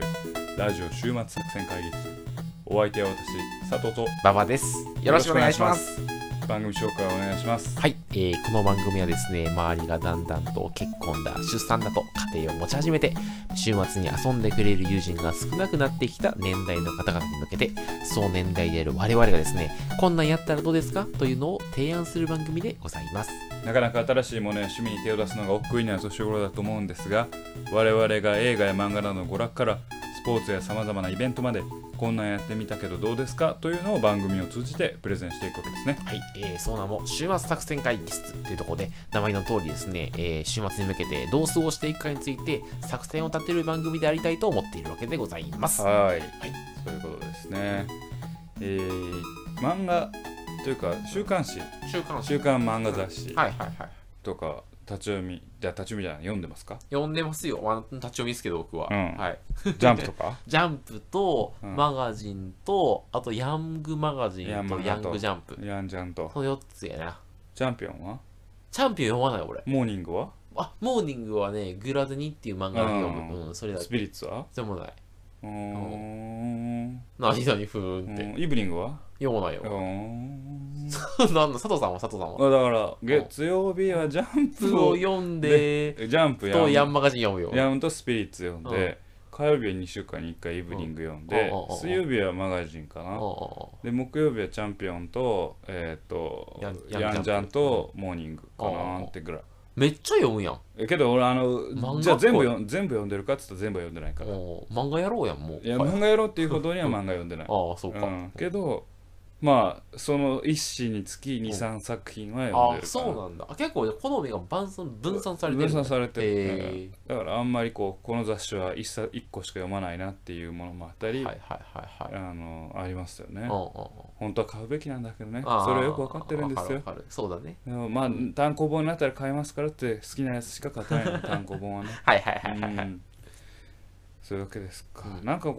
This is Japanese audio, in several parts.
るラジオ週末作戦会議室。お相手は私、佐藤と馬場です。よろしくお願いします。 番組紹介をお願いします。 はい、この番組はですね、周りがだんだんと結婚だ、出産だと家庭を持ち始めて、週末に遊んでくれる友人が少なくなってきた年代の方々に向けて、そう年代である我々がですね、こんなんやったらどうですかというのを提案する番組でございます。 なかなか新しいものや趣味に手を出すのが億劫になる年頃だと思うんですが、我々が映画や漫画などの娯楽からスポーツやさまざまなイベントまでこんなんやってみたけどどうですかというのを番組を通じてプレゼンしていくわけですね。 はい、その名も週末作戦会議室というところで、名前の通りですね、週末に向けてどう過ごしていくかについて作戦を立てる番組でありたいと思っているわけでございます。 はい、そういうことですね。漫画というか週刊漫画雑誌とか立ち読みじゃない読んでますか？ 読んでますよ。立ち読みですけど僕は、はい、 ジャンプとかジャンプとマガジンと、あとヤングマガジンとヤングジャンプ、 ヤンジャンとその4つやな。 チャンピオンは読まない俺。 モーニングはモーニングはね、グラデニっていう漫画を読む、それだけ。 スピリッツはでもない。何ふーんって。 イブニングは読まないよ。なんだ、佐藤さんはだから月曜日はジャンプを読んで、 ジャンプとヤンマガジン読むよ。 ヤンとスピリッツ読んで、火曜日は2週間に1回イブニング読んで、水曜日はマガジンかな。で、木曜日はチャンピオンと、ヤンジャンとモーニングかなってぐらい。 めっちゃ読むやん。 けど俺じゃあ全部読んでるかって言ったら全部読んでないから。 漫画やろうやんもう。 いや、漫画やろうっていうほどには漫画読んでない。 ああ、そうか。 けどまあその一誌につき 2,3 作品は読んでるから。 そうなんだ。結構好みが分散されてる。 分散されてる、だからあんまりこの雑誌は1個しか読まないなっていうものもあったり、ありますよね。本当は買うべきなんだけどね。それはよく分かってるんですよ。 そうだね。 でもまあ単行本になったら買いますからって好きなやつしか買ってないの単行本はね。そういうわけですか。なんか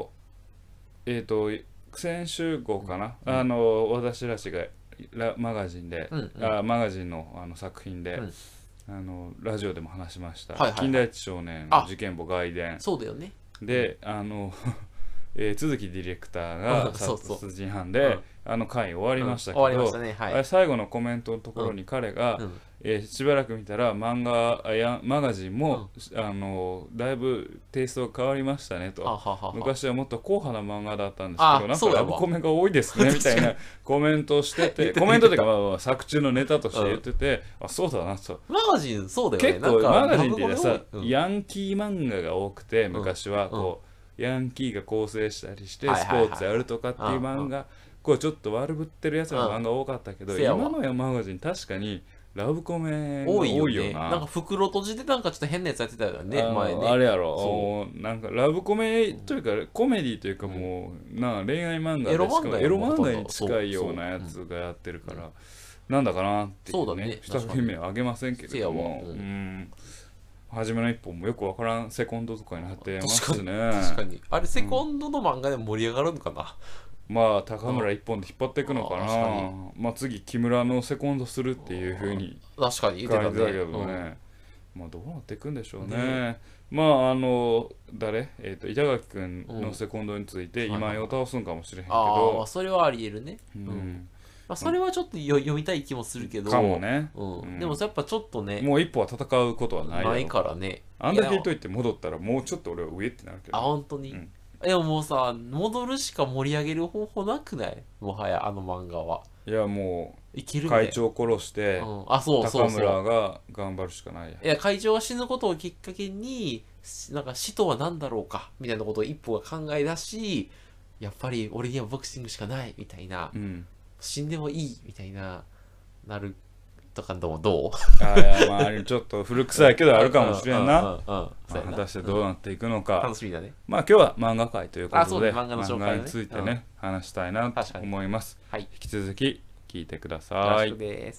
先週号かな、私らしがマガジンで、マガジンの作品で、ラジオでも話しました、金田一少年の事件簿外伝。 そうだよね。 で都築ディレクターが殺人犯で回終わりましたけど、最後のコメントのところに彼がしばらく見たらマガジンもだいぶテイストが変わりましたねと。昔はもっと硬派な漫画だったんですけど、なんかラブコメが多いですねみたいなコメントをしてて、コメントというか作中のネタとして言ってて、そうだなと。 マガジンそうだよね。 結構マガジンってさ、ヤンキー漫画が多くて、昔はヤンキーが構成したりしてスポーツやるとかっていう漫画、ちょっと悪ぶってるやつの漫画多かったけど、今のマガジン確かにラブコメが多いよな。 なんか袋閉じでなんかちょっと変なやつやってたよね、前ね。 あれやろ、なんかラブコメというかコメディというか、もう恋愛漫画でしかもエロ漫画に近いようなやつがやってるから、なんだかなっていうね。二作品目はあげませんけれども、初めの一本もよくわからんセコンドとかになってますね。 確かにあれセコンドの漫画で盛り上がるのかな。 まあ高村一本で引っ張っていくのかな。まあ次木村のセコンドするっていうふうに確かに言ってたけどね。まあどうなっていくんでしょうね。まあ誰板垣くんのセコンドについて今井を倒すんかもしれへんけど、 それはありえるね。それはちょっと読みたい気もするけどかもね。 でもやっぱちょっとね、 もう一歩は戦うことはないからね。 あんだけ言っといて戻ったらもうちょっと俺は上ってなるけど。 本当に。いやもうさ、戻るしか盛り上げる方法なくない？もはや漫画は。いやもう会長殺して高村が頑張るしかないや。 いや会長が死ぬことをきっかけになんか死とは何だろうかみたいなことを一歩が考え出し、やっぱり俺にはボクシングしかないみたいな、死んでもいいみたいななるとかどうまあちょっと古臭いけどあるかもしれんな。果たしてどうなっていくのか楽しみだね。 まあ今日は漫画界ということで漫画についてね話したいなと思います。引き続き聞いてください。 よろしくです。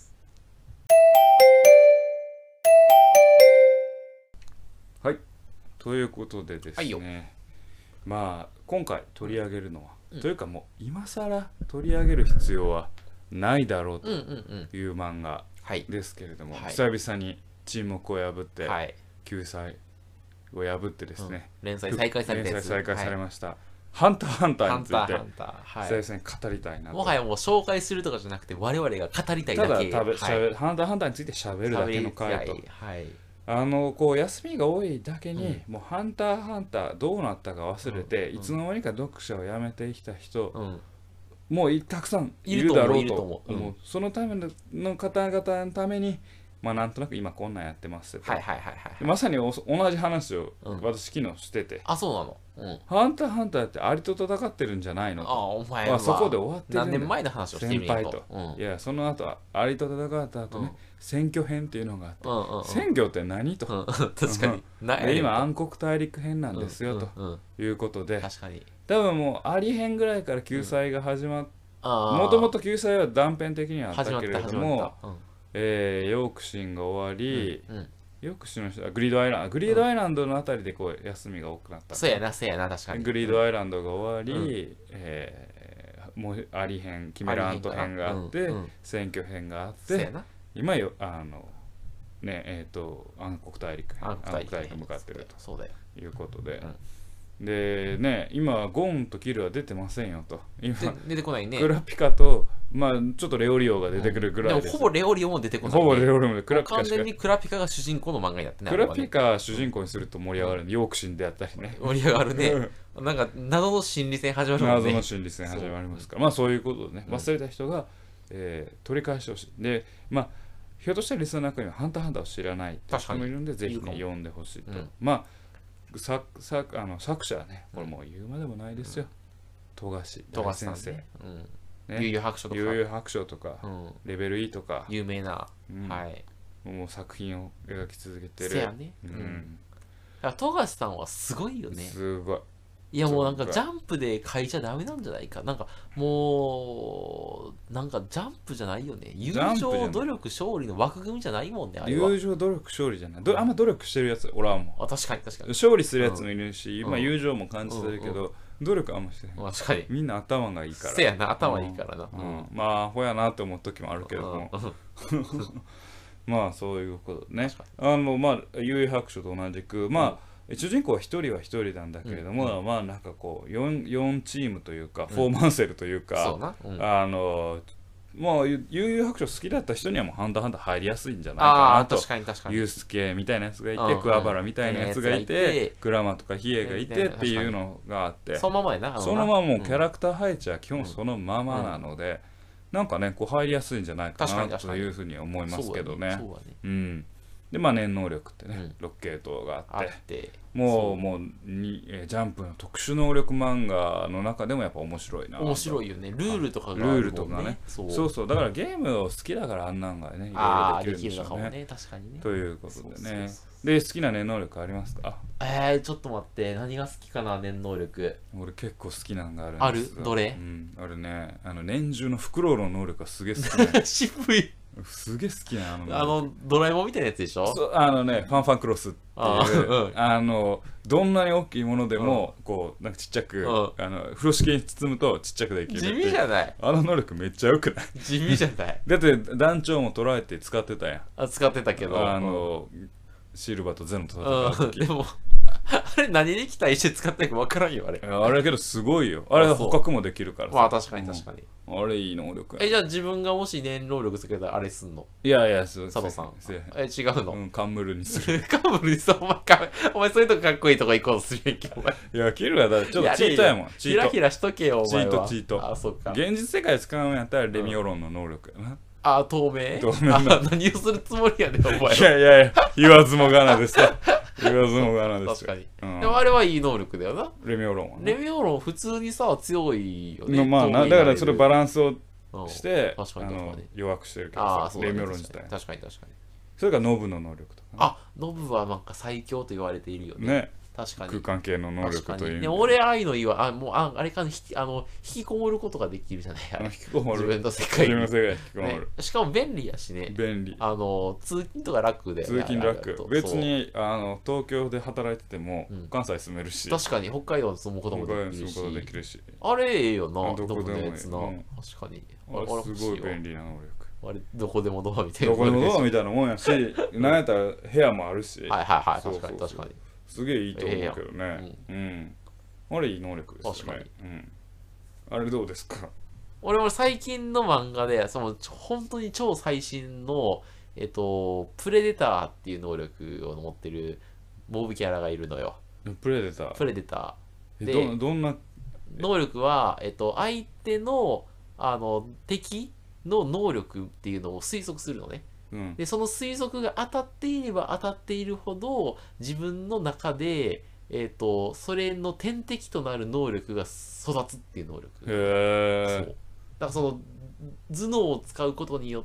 はい、ということでですね、まあ今回取り上げるのは、というかもう今更取り上げる必要はないだろうという漫画ですけれども、久々に沈黙を破って救済を破ってですね、 連載再開されたやつ、 連載再開されました、ハンターハンターについて久々に語りたいなと。 もはやもう紹介するとかじゃなくて我々が語りたいだけ。 ただハンターハンターについて喋るだけの回と、こう休みが多いだけに、もうハンターハンターどうなったか忘れて、いつの間にか読者をやめてきた人、もうたくさんいるだろうと思う。そのための方々のために、まあなんとなく今こんなんやってますって。まさに同じ話を私昨日してて。 あ、そうなの。 ハンターハンターってアリと戦ってるんじゃないのと。 お前はそこで終わってるんだ。 何年前の話をしてるんやと。 先輩と。いや、その後アリと戦った後ね、選挙編っていうのがあって、選挙って何と。 確かに。 今暗黒大陸編なんですよということで、 確かに。 多分もうアリ編ぐらいから救済が始まって、もともと救済は断片的にはあったけれども、ヨークシンが終わり、ヨークシンの人はグリードアイランドのあたりでこう休みが多くなった。 そうやな確かに。 グリードアイランドが終わり、もうアリ編、キメラアント編があって、選挙編があって、今暗黒大陸向かってるということで。でね、今ゴンとキルは出てませんよと。今出てこないね。 クラピカとまあちょっとレオリオが出てくるぐらいです。 でもほぼレオリオも出てこない、 ほぼレオリオもクラピカしか。 完全にクラピカが主人公の漫画になってね。 クラピカ主人公にすると盛り上がるんで、ヨークシンであったりね。 盛り上がるね。なんか謎の心理戦始まるもんね。 謎の心理戦始まりますから。まあそういうことでね、忘れた人が取り返してほしい。で、まあひょっとしたらリスナーの中にはハンターハンターを知らないって人もいるんで、ぜひね読んでほしいと。まあ作者はね、これもう言うまでもないですよ。富樫大先生、 悠々白書とか、 悠々白書とか、レベル E とか有名な、 もう作品を描き続けてる。 せやね。富樫さんはすごいよね。 すごい。 いやもうなんかジャンプで書いちゃダメなんじゃないか。なんかもうなんかジャンプじゃないよね。友情努力勝利の枠組みじゃないもんね。 友情努力勝利じゃない。あんま努力してるやつおらんもん。 確かに勝利するやつもいるし、まあ友情も感じてるけど、努力あんましてない。 確かに。 みんな頭がいいから。 せやな、頭いいからな。 まあアホやなって思う時もあるけども。まあそういうことね。まあ悠々白書と同じく、まあ主人公は一人なんだけれども、まあなんかこう4チームというか、フォーマンセルというか、もう悠々白書好きだった人にはもうハンターハンター入りやすいんじゃないかなと。ユースケみたいなやつがいて、桑原みたいなやつがいて、クラマとかヒエがいてっていうのがあって、 そのままやな。 そのままもうキャラクター配置は基本そのままなので、なんかねこう入りやすいんじゃないかなというふうに思いますけどね。でまあ念能力ってね、6系統があってもうジャンプの特殊能力漫画の中でもやっぱ面白いな。 面白いよね。ルールとかがあるもんね。そうだからゲームを好きだからあんなんがねいろいろできるんでしょうね。 確かにね。 ということでね。で好きな念能力ありますか？ ちょっと待って、何が好きかな。念能力俺結構好きなのがあるんです。 どれ？ あるね。年中のフクロウの能力がすげえ好きな。 渋い。 すげえ好きなドラえもんみたいなやつでしょ。 ファンクロスっていうどんなに大きいものでもこうなんかちっちゃく風呂敷に包むとちっちゃくできる。 地味じゃない？ あの能力めっちゃよくない？ 地味じゃない？ だって団長も捉えて使ってたやん。 使ってたけどシルバーとゼノと戦う時。 でもあれ何に期待して使ってるか分からんよ。あれけどすごいよ。あれ捕獲もできるからさ。 まあ確かにあれいい能力。 じゃあ自分がもし念能力つけたらあれすんの？ いや佐藤さん違うの？ カンムルにする。 カンムルにする。お前そういうとこかっこいいとこ行こうとするやんけお前。 いやキルはだってちょっとチートやもん。 ヒラヒラしとけよお前は。 チート。 あ、そっか。 現実世界使うんやったらレミオロンの能力やな。 透明何をするつもりやねんお前は。 いや言わずもがなですよ。言わずもがなですよ。 確かに。でもあれはいい能力だよな。 レミオロンはレミオロン普通にさ強いよね。 まあだからそれバランスをして弱くしてるけどさ、レミオロン自体。 確かに。 それがノブの能力とか。 ノブはなんか最強と言われているよね。確かに空間系の能力という。 でも俺ああいうのいいわ。もうあれか引きこもることができるじゃない。 引きこもる。 自分の世界に。 引きこもる。 しかも便利やしね。 便利。 通勤とか楽で。 通勤楽。別に東京で働いてても関西住めるし。 確かに北海道に住むこともできるし。あれええよな。 どこでもいい。 確かに。 すごい便利な能力。 あれどこでもドアみたいな。 どこでもドアみたいなもんやし、なんやったら部屋もあるし。 はい。確かに。 すげえいいと思うけどね。あれいい能力ですよね。あれどうですか？ 俺も最近の漫画で、本当に超最新の、プレデターっていう能力を持ってるモブキャラがいるのよ。 プレデター。 プレデター。 で、どんな能力は、相手の、敵の能力っていうのを推測するのね。で、その推測が当たっていれば当たっているほど、自分の中で、それの天敵となる能力が育つっていう能力。そう。だから頭脳を使うことによって、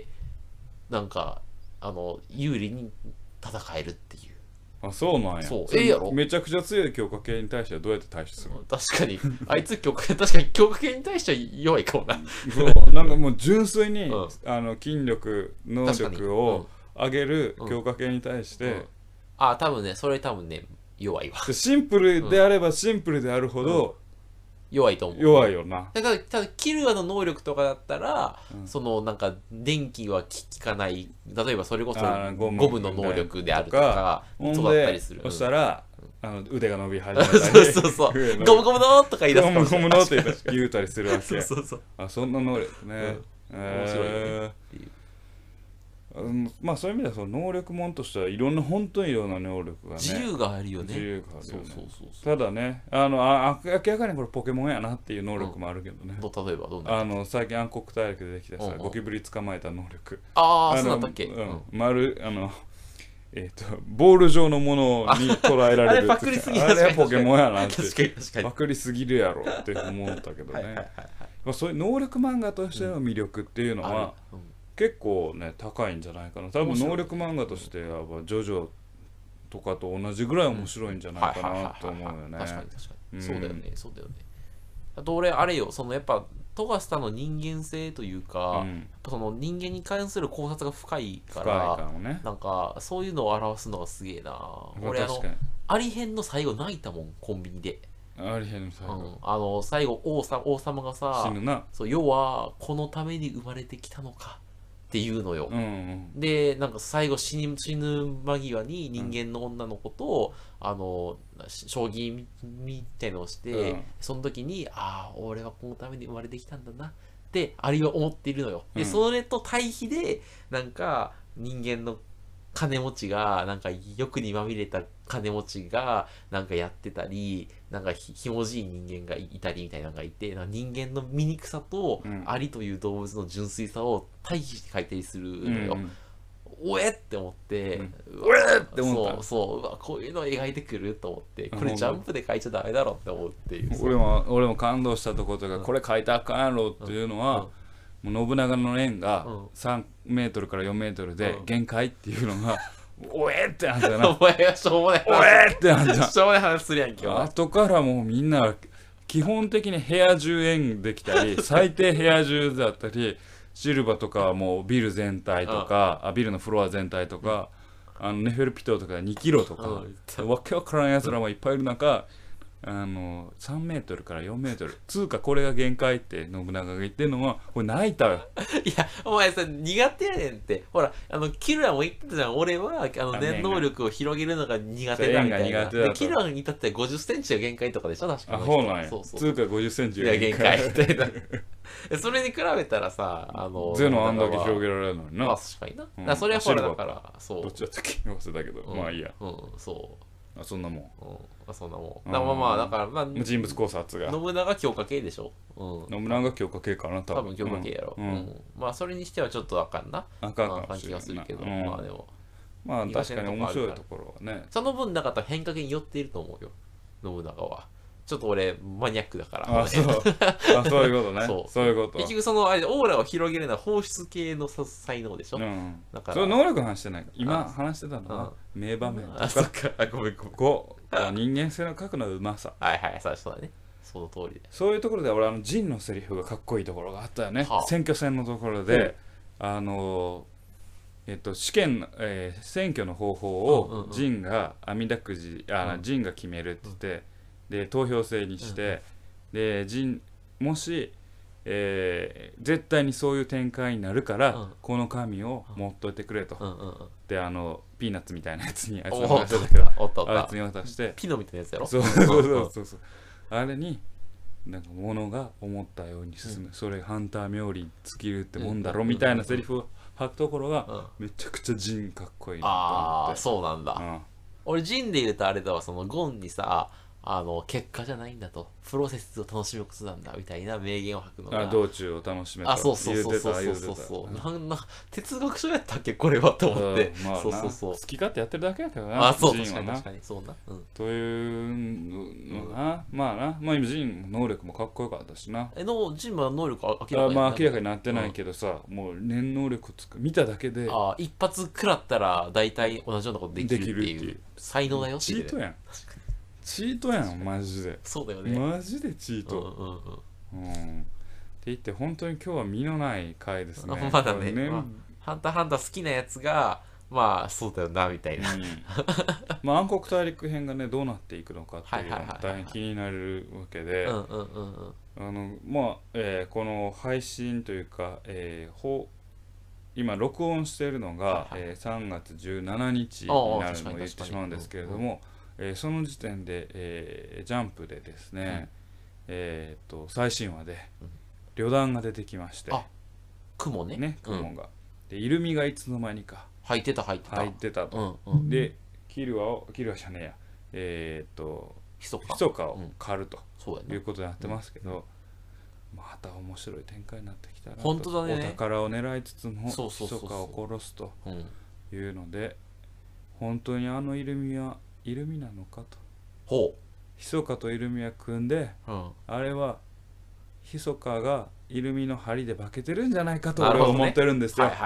なんか、有利に戦えるっていう。 あ、そうなんや。 そう。やろ？ めちゃくちゃ強い強化系に対してはどうやって対処するの？ 確かに。あいつ確かに強化系に対しては弱いかもな。 そう。なんかもう純粋に、筋力、能力を上げる強化系に対して。 多分ね、弱いわ。 シンプルであればシンプルであるほど、 弱いと思う。 弱いよな。 ただキルアの能力とかだったら、なんか電気は効かない、例えばそれこそゴムの能力であるとか育ったりする。 そしたら腕が伸び始めたりそうゴムゴムのとか言い出すかもしれない。 ゴムのって言うたりするわけ。 そうそんな能力ね。 面白いよねっていう。 まあそういう意味ではその能力もんとしてはいろんな本当にいろんな能力がね、 自由があるよね。 自由があるよね。ただね、明らかにこれポケモンやなっていう能力もあるけどね。 例えばどんな？ 最近暗黒大陸でできたさ、ゴキブリ捕まえた能力。 そうだったっけ？ ボール状のものに捉えられる。 あれパクリすぎる。 あれポケモンやなって。 確かにパクリすぎるやろって思ったけどね。そういう能力漫画としての魅力っていうのは結構ね高いんじゃないかな。多分能力漫画としてはジョジョとかと同じぐらい面白いんじゃないかなと思うよね。 確かにそうだよね。あと俺あれよ、やっぱトガスタの人間性というか、その人間に関する考察が深いから、なんかそういうのを表すのがすげえな。俺アリ編の最後泣いたもん、コンビニで。 アリ編の最後、 最後王様がさ、 死ぬな。 要はこのために生まれてきたのかっていうのよ。でなんか最後死ぬ間際に人間の女の子と、将棋みたいのをして、その時に俺はこのために生まれてきたんだなってアリは思っているのよ。でそれと対比でなんか人間の金持ちがなんか欲にまみれた金持ちがなんかやってたり、なんかひもじい人間がいたりみたいなのがいて、人間の醜さとアリという動物の純粋さを対比して書いたりするのよ。おえって思って、 おえって思った。 そうこういうのを描いてくると思って、これジャンプで書いちゃダメだろって思うっていう。 俺も感動したところとか、これ書いたらあかんやろっていうのは、もう信長の円が3メートルから4メートルで限界っていうのが、おえってなんだよな。 お前がしょうもない話。おえってなんだ。 しょうもない話するやんけ。 後からもうみんな基本的に部屋中円できたり、最低部屋中だったり、シルバとかはもうビル全体とか、ビルのフロア全体とか、ネフェルピトとか2キロとか、わけわからんやつらもいっぱいいる中、3メートルから4メートルつうかこれが限界って信長が言ってるのはこれ泣いたよ。 いやお前さ苦手やねんって。ほらキルアも言ってたじゃん。俺は念能力を広げるのが苦手だみたいな。でキルアに至っては50センチが限界とかでしょ確かに。 そうなんや。つうか50センチが限界みたいな。それに比べたらさゼノあんだけ広げられるのにな。 確かにな。それはほらだからそう。どっちだったっけ忘れたけどまあいいや。 そう。 そんなもん。そんなもん。だから人物考察が信長強化系でしょ。 信長強化系かな多分強化系やろ。まあそれにしてはちょっとあかんな感じがするけど、まあでもまあ確かに面白いところはね。 その分だから変化系に寄っていると思うよ信長は。ちょっと俺マニアックだからそういうことね。そういうこと。 結局あれオーラを広げるのは放出系の才能でしょ。 だからそれ能力の話してない。今話してたのは名場面とか。 ごめん人間性の書くのうまさ。 そうだね。その通りで。 そういうところで俺ジンのセリフがかっこいいところがあったよね。選挙戦のところで試験選挙の方法をジンが網だくじジンが決めるって言って。で投票制にして、でもし、 絶対にそういう展開になるから、この紙を持っといてくれと、でピーナッツみたいなやつにあいつの話だけどあいつに渡してピノみたいなやつやろ。 そうあれになんか物が思ったように進む、それハンター冥利に尽きるってもんだろみたいなセリフを吐くところがめちゃくちゃジンかっこいいなと思って。 ああそうなんだ。俺ジンで言うとあれだわ、そのゴンにさ、結果じゃないんだと、プロセスを楽しむことなんだみたいな名言を吐くのが、 道中を楽しめとそう哲学書やったっけこれはと思って、 好き勝手やってるだけやけどな、 そう確かにそうな、 というのな、まあ今ジン能力もかっこよかったしな。 ジンは能力明らかになってないけどさ、もう念能力見ただけで一発食らったら大体同じようなことできるっていう才能だよっていう。 チートやんチートやんマジで。 そうだよね、 マジでチート。って言って本当に今日は身のない回ですね。 まだね、ハンターハンター好きなやつがまあそうだよなみたいな、 暗黒大陸編がねどうなっていくのかっていうのが大変気になるわけで、この配信というか、今録音しているのが、3月17日になるのを言ってしまうんですけれども、その時点で、ジャンプでですね、最新話で旅団が出てきまして、 雲ね、 雲がでイルミがいつの間にか入ってたと、でキルアじゃねえやひそかを狩るということになってますけど、また面白い展開になってきたなと。 本当だね。 お宝を狙いつつもひそかを殺すというので、本当にあのイルミはイルミなのかと。ひそかとイルミは組んで、あれはひそかがイルミの針で化けてるんじゃないかと俺は思ってるんですよ。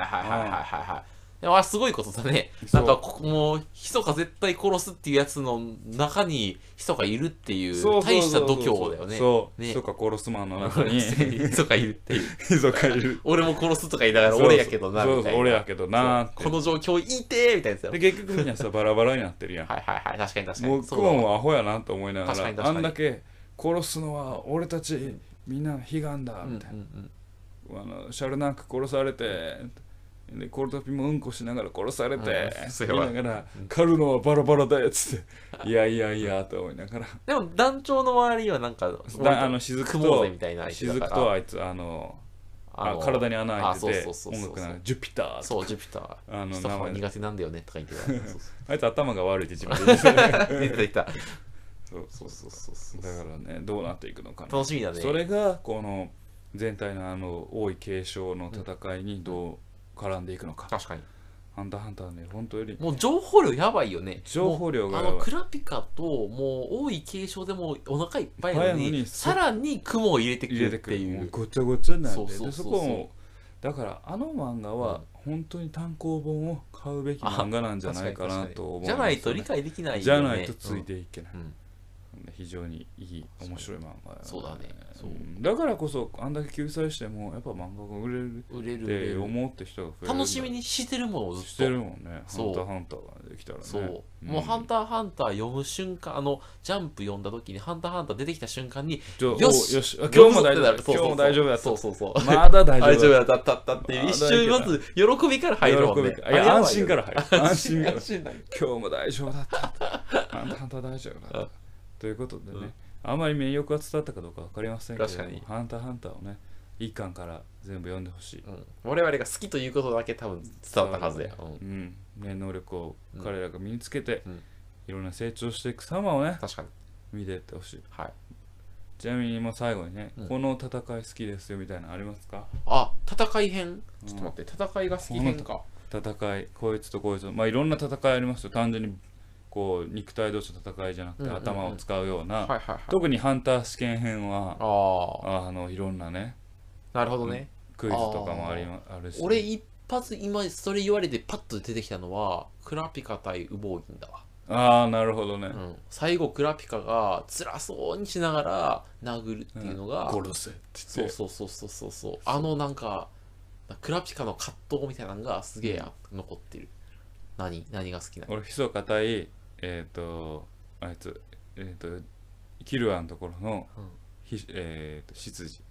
すごいことだね。なんかもうひそか絶対殺すっていうやつの中にひそかいるっていう大した度胸だよね。 ひそか殺すマンの中にひそかいるっていう。 ひそかいる。 俺も殺すとか言いながら俺やけどなみたいな。 俺やけどな。 この状況いてみたいなやつ。 で結局みんなさバラバラになってるやん。 確かに。 もうクモンはアホやなと思いながら、あんだけ殺すのは俺たちみんなの悲願だみたいな。シャルナーク殺されて。でコルトピもうんこしながら殺されて、言いながら狩るのはバラバラだよっつっていやと思いながら、 でも団長の周りはなんか雫とあいつ体に穴開いてて音楽なジュピターそうジュピター人が苦手なんだよねとか言ってあいつ頭が悪いって自分で言ってたそうだからねどうなっていくのかな楽しみだね。 それがこの全体の王位継承の戦いにどう絡んでいくのか。 確かにハンターハンターね本当よりもう情報量やばいよね。 情報量がクラピカともう王位継承でもお腹いっぱいなのにさらに雲を入れてくるっていうごちゃごちゃになってそこもだから漫画は本当に単行本を買うべき漫画なんじゃないかなと思う、 じゃないと理解できないよね。 じゃないとついていけない、非常にいい面白い漫画、 そうだね。 だからこそあんだけ救済してもやっぱ漫画が売れるって思って人が増える。 楽しみにしてるもんずっとしてるもんね。ハンターハンターができたらね。 もうハンターハンター読む瞬間ジャンプ読んだ時にハンターハンター出てきた瞬間によし今日も大丈夫だったまだ大丈夫だったっていう一瞬まず喜びから入るもんね。 安心から入る。 安心から今日も大丈夫だったハンターハンター大丈夫だったということでね、あまり名誉が伝わったかどうか分かりませんけど、ハンターハンターをね一巻から全部読んでほしい、 我々が好きということだけ多分伝わったはずや、 能力を彼らが身につけて、いろんな成長していく様をね見ていってほしい。ちなみにもう最後にね、この戦い好きですよみたいなのありますか？ 戦い編、ちょっと待って、戦いが好き編か。 戦いこいつとこいついろんな戦いありますよ。単純にこう肉体同士の戦いじゃなくて頭を使うような、特にハンター試験編はいろんなね、 なるほどね、 クイズとかもあるし、 俺一発今それ言われてパッと出てきたのはクラピカ対羽毛銀だわ。なるほどね、 最後クラピカが辛そうにしながら殴るっていうのが、 殺せって言って、 そうなんかクラピカの葛藤みたいなのがすげえ残ってる。何が好きなの？ 俺ひそか対あいつキルアのところの執事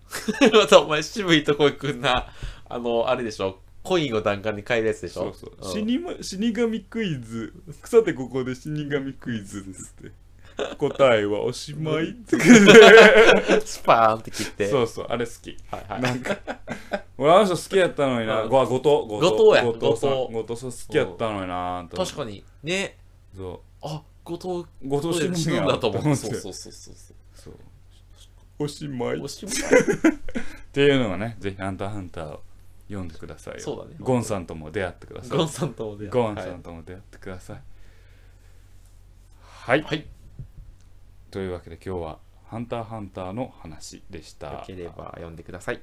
またお前渋いとこ行くな。あれでしょ。コインを段階に変えるやつでしょ。 そうそう。死神クイズ。さてここで死神クイズですって。答えはおしまいってスパーンって切って。 そうそう、あれ好き。 はいはい。 なんか俺あの人好きやったのにな。後藤さん好きやったのにな。 確かにね。 そう。 あ、後藤死ぬんだと思う。そう。 おしまいっていうのがね、ぜひハンターハンターを読んでくださいよ。 そうだね。 ゴンさんとも出会ってください。 ゴンさんとも出会ってください。はい。というわけで今日はハンターハンターの話でした。 よければ読んでください。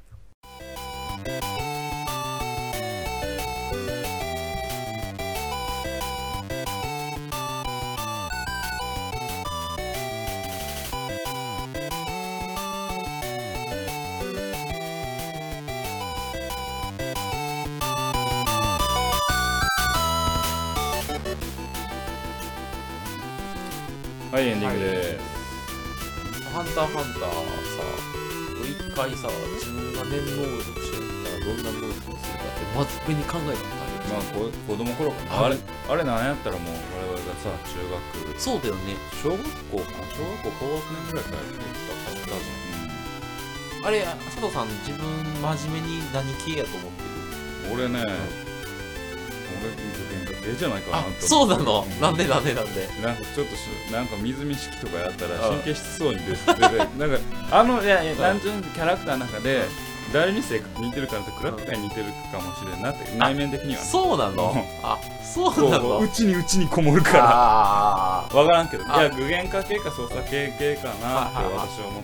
はい、エンディングです。 ハンターハンターさ、一回さ、自分が念能力してたらどんな能力をするかって真面目に考えたことある。 まあ子供頃かな。あれ何やったらもう我々がさ、中学。 そうだよね。 小学校高学年ぐらいからやってたから多分。 あれ、佐藤さん、自分真面目に何系やと思ってる？俺ね、俺受験じゃないかなと。 そうなの？なんでなんかちょっとなんか水見式とかやったら神経質そうに出てなんか単純にキャラクターの中で誰に性格似てるかとクラピカに似てるかもしれんなって内面的には。 そうなの？そうなの？ うちにこもるから分からんけど、いや具現化系か操作系かなって私は思った。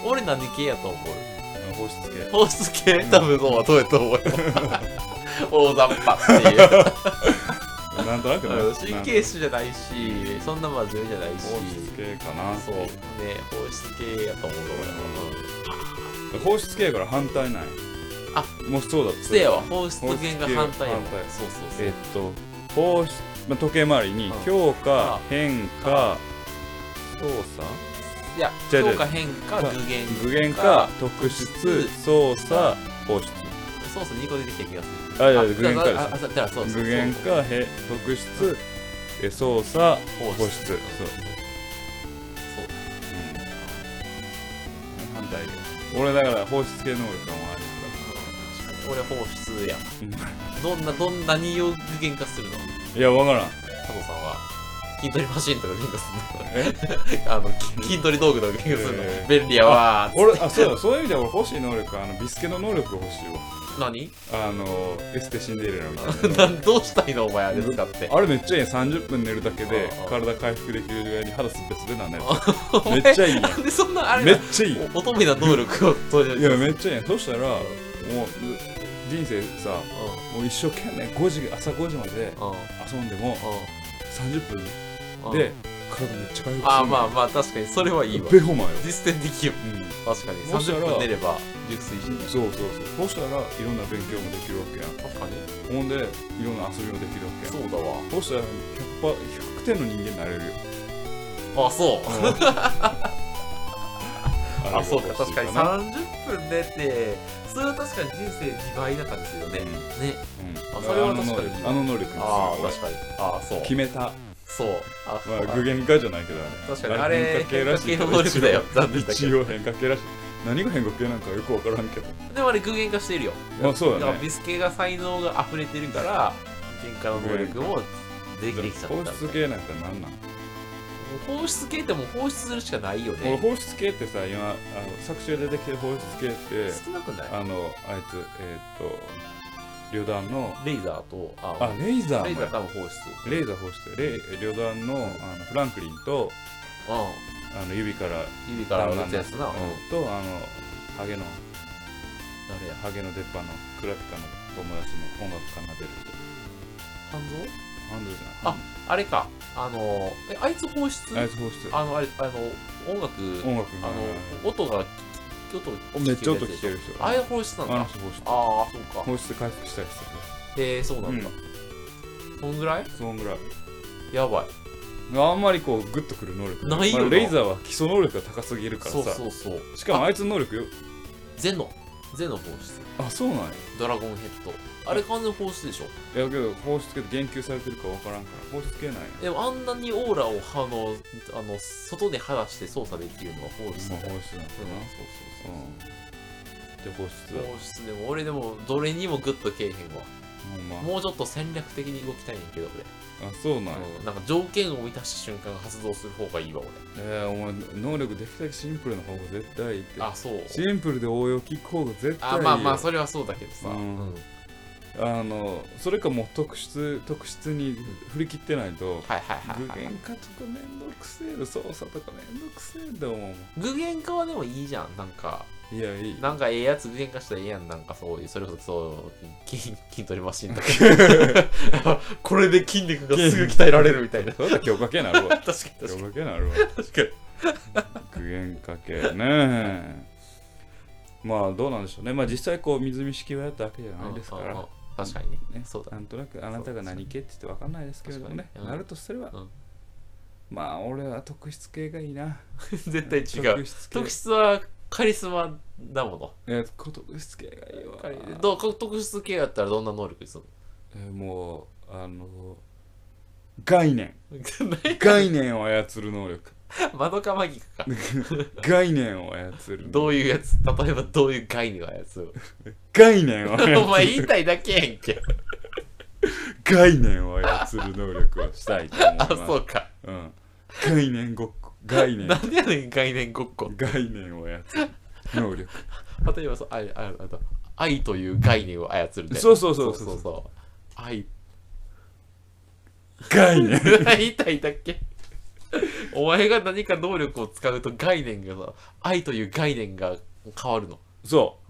俺何系やと思う？ 放出系多分そうはどうやと思うよ。大雑把っていうなんとなく神経質じゃないし、そんな真面目じゃないし、 放出系かな。 そうね、放出系やと思う俺。放出系やから反対ない。もうそうだった。 せやわ、放出系が反対やわ。 そう放出、時計回りに強化、変化、操作、 いや、強化、変化、 具現化、特出、操作、放出。 操作2個出てきた気がする。 具現化です。具現化、特出、操作、放出。そう。反対で。俺だから放出系能力がもあるから。俺放出や。何を具現化するの？ いや、わからん。 佐藤さんは筋トレマシンとか具現化するの？筋トレ道具とか具現化するの？便利やわー。そういう意味では俺欲しい能力はビスケの能力が欲しいわ。 何？ エステシンデレラみたいな。 どうしたいのお前あれ使って。 あれめっちゃいい。30分寝るだけで体回復できるぐらいに肌すっべすべなんね。めっちゃいい。 なんでそんなあれめっちゃいい。 乙女な能力を登場。いやめっちゃいい。そしたらもう人生さ、もう一生懸命朝5時まで遊んでも30分で体めっちゃ回復する。 まあ確かにそれはいいわ。 ベホマよ。 実践できる。確かに30分寝れば熟睡して。 そうそうしたらいろんな勉強もできるわけやん。 確かに。 ほんでいろんな遊びもできるわけやん。 そうだわ。 そうしたら100点の人間になれるよ。 そうそうか。確かに30分寝て、それは確かに人生2倍だからですよね。ね。それは確かにあの能力ですよ。 確かに。そう決めた。 そう。 具現化じゃないけどね。 確かにあれ変化系の能力だよ。 一応変化系らしい。何が変化系なんかよくわからんけど。 でもあれ具現化しているよ。 そうだね。 ビスケが才能が溢れてるから変化の能力もできちゃった。 放出系なんか何なん？ 放出系ってもう放出するしかないよね。 俺放出系ってさ、今作中で出てきてる放出系って少なくない？ あいつ旅団のレイザーとレイザー多分放出。 レイザー放出。旅団のフランクリンと指から打つやつな。 とハゲの出っ歯のクラピカの友達の音楽奏でる人。 半蔵じゃない。 あれか。あいつ放出？ あいつ放出。 音楽音がめっちゃ音聞ける人。 あれ放出なんだ。 そうか。 放出回復したりする。そうなんだ。そんぐらい。やばい。 あんまりこうグッとくる能力ないよな。 レイザーは基礎能力が高すぎるからさ。 そうしかもあいつの能力ゼノ放出。 あ、そうなんや。 ドラゴンヘッドあれ完全放出でしょ。 いやけど放出系で言及されてるか分からんから放出系なんや。 でもあんなにオーラを外で剥がして操作できるのは放出だよ。 放出なんだな。そうそうそう。で放出でも俺でもどれにもグッとけえへんわ。もうちょっと戦略的に動きたいねんけど俺。あ、そうなんや。 なんか条件を満たした瞬間発動する方がいいわ俺。お前能力できるだけシンプルな方が絶対いいって。 あ、そう。 シンプルで応用効く方が絶対いいよ。 まあそれはそうだけどさ。 それかもう特質に振り切ってないと、 具現化とかめんどくせえ、操作とかめんどくせえんだもん。 具現化はでもいいじゃん。なんかいやいい。 なんかやつ具現化したらええやん。なんかそういうそれこそ筋トレマシンとかこれで筋肉がすぐ鍛えられるみたいな。 そうだ強化系なるわ。 確かに強化系なるわ。確かに具現化系ね。まあどうなんでしょうね。まあ実際こう水見式をやったわけじゃないですから。 確かにね。そうだ。 なんとなくあなたが何系って言って分かんないですけれどもね。なるとすれば、まあ俺は特質系がいいな。 絶対違う。特質はカリスマだもの。 特質系がいいわ。 特質系やったらどんな能力でするの？もう概念を操る能力。 マドカマギクか。 概念を操る。 どういうやつ？例えばどういう概念を操る？ 概念を操る。 お前言いたいだけやんけ。 概念を操る能力をしたいと思います。 あ、そうか。 うん。概念ごっこ。概念。 なんでやねん概念ごっこ。 概念を操る能力。 例えば愛という概念を操るね。 そう。 愛。 概念。 言いたいだけ。お前が何か能力を使うと概念がさ、愛という概念が変わるの。 そう。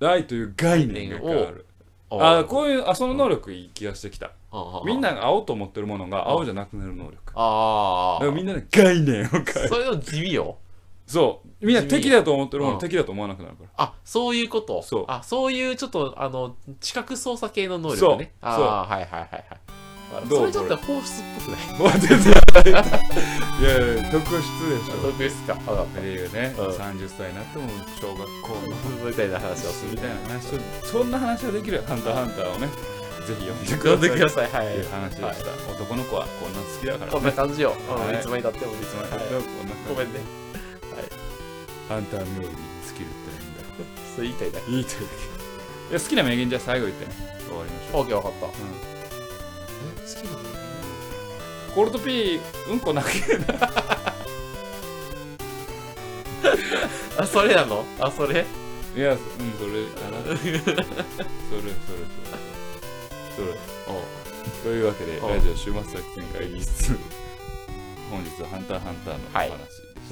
愛という概念が変わる。こういうその能力いい気がしてきた。みんなが青と思ってるものが青じゃなくなる能力。だからみんなで概念を変える。 それの地味よ。 そう。みんな敵だと思ってるもの敵だと思わなくなるから。 あ、そういうこと。 そう。 そういうちょっっと知覚操作系の能力ね。そう。はい。それちょっと放出っぽくない？ いや特質でしょ。 特質か。 っていうね、30歳になっても小学校のみたいな話をするみたいな話、そんな話ができるハンターハンターをね、ぜひ読んでください。はい。 っていう話でした。男の子はこんな好きだから。 こんな感じよ。いつまでたってもいつまでたってもごめんね。 ハンター冥利に尽きるっていいんだよ。 そう言いたいだけ。 いや好きな名言じゃ最後言ってね。終わりましょう。 オッケー分かった。好きな名言？ コルトピーうんこ投げるな。 あ、それなの？あ、それ？ いや、それかな。それ。というわけで、ラジオ週末作戦会議室。本日はハンターハンターのお話でした。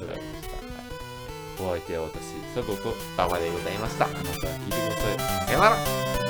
お相手は私、佐藤と馬場でございました。 また聞いてください。 さよなら。